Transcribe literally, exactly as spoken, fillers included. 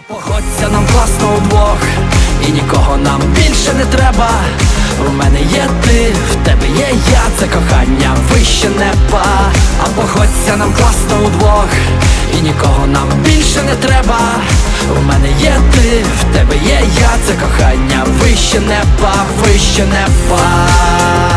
Походься, нам класно удвох, і нікого нам більше не треба. В мене є ти, в тебе є я, це кохання вище неба. А походься, нам класно удвох, і нікого нам більше не треба. В мене є ти, в тебе є я, це кохання вище неба, вище неба.